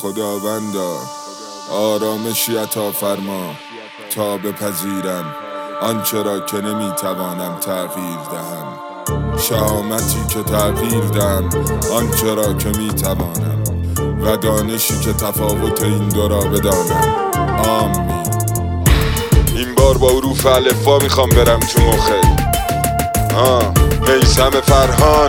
خداوندا آرامشی عطا فرما تا بپذیرم آنچه را که نمیتوانم تغییر دهم، شهامتی که تغییر دهم آنچه را که میتوانم و دانشی که تفاوت این دو را بدانم. آمین. این بار با حروف الفبا میخوام برم تو مخت. میثم فرهان.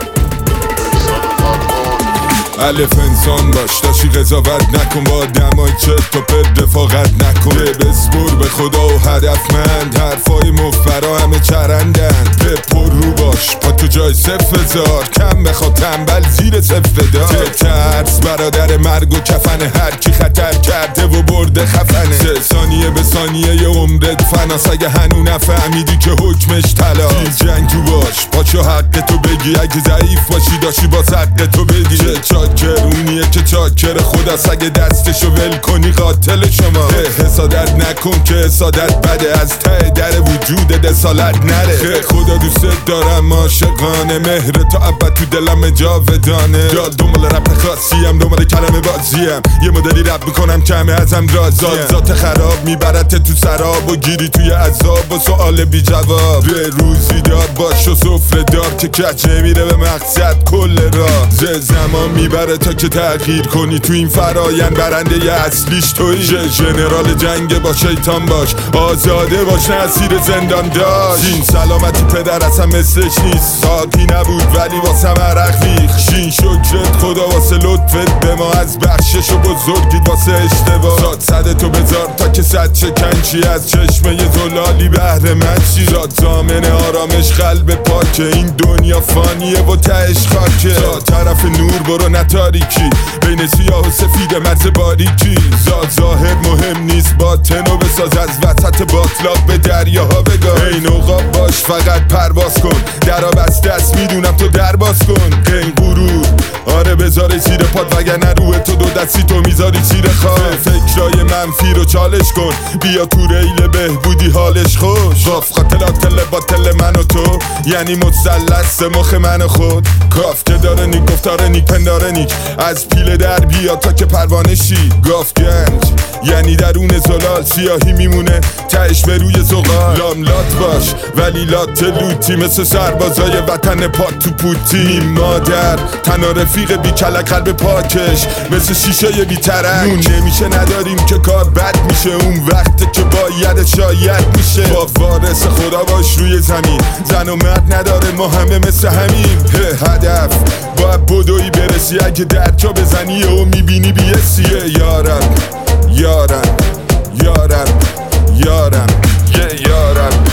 الف انسان باش، داشی قضاوت نکن، با دمای چت و پد رفاقت نکن، بسپر به خدا و هدفمند، حرفای مفبرا همه چرندن، پر رو باش پا تو جای صفر هزار، کم بخواد تنبل زیر صفر دار، ترس برادر مرگ و کفن، هر کی خطر کرده و برده خفنه، 3 ثانیه به ثانیه ی عمرت فناس، اگه هنو نفهمیدی که حکمش طلا، جنگ تو باش پاچو حق تو بگی، اگه ضعیف باشی داشی با حق تو بدی، چاکرونیه که چاکر خداست، اگه دستشو ول کنی قاتل شما، حسادت نکن که حسادت بده، از ته در وجودت اصالت نره، خدا دوست دارم عاشقانه، مهر تا ابد تو دلم جاودانه، دنبال رپ خاصیم، دنبال کلمه بازیم، یه مدلی رپ میکنم کمه ازم رازیم، ذات خراب میبرت تو سراب و گیری توی عذاب و سؤال بی جواب، به روزی دار باش و سفره دار که کج نمیره به مقصد کل راه، زمان میبره تا که تغییر کنی، تو این فرایند برنده ی اصلیش تویی، ژنرال جنگ با شیطان باش، آزاده باش نه اسیر زندان داشت، این سلامتی پدر اصلا مثلش نیست، ساعتی نبود ولی واسه عرق ریخ، شین شکرت خدا واسه لطفت به ما، از بخشش و بزرگیت واسه اشتباه، صد تو بذار تا که صد شکنچی، از چشمه ی زلالی بهره من چی، زامن آرامش قلب پاکه، این دنیا فانیه و تهش خاکه، تا طرف نور برو نتاریکی، بین سیاه و سفید مرز باریکی، ظاهر مهم نیست باطنو بساز، از وسط باطلاق به دریاها بگاه، این عقاب باش فقط پرواز کن، درا بسته است میدونم تو در باز کن، قین غرور آره بذاره زیر پاد، وگرنه روح تو دو دستی تو میذاری زیر خواه، فکرای منفی رو چالش کن، بیا تو ریل بهبودی حالش خوش، قاف قاتل باطل من و تو، یعنی مثلث مخ من و خود، کاف که داره نیک گفتاره نیک پنداره نیک، از پیله در بیا تا که پروانه شی، گاف گنج یعنی درون زلال، سیاهی میمونه تهش به روی زغال، لاملات باش ولی لات لوتی، مثل سربازای وطن پاک تو پوتی، مادر تنها رفیق بی کلک قلب پاکش، مثل شیشه بی ترک، نون نمیشه نداریم که کار بد میشه، اون وقت که باید شاید میشه، با وارث خدا باش روی زمین، زن و مرد نداره ما همه مثل همین، هدف باید بدوی برسی، اگه درجا بزنی و میبینی بیسیه، یارم یارم یارم یارم یارم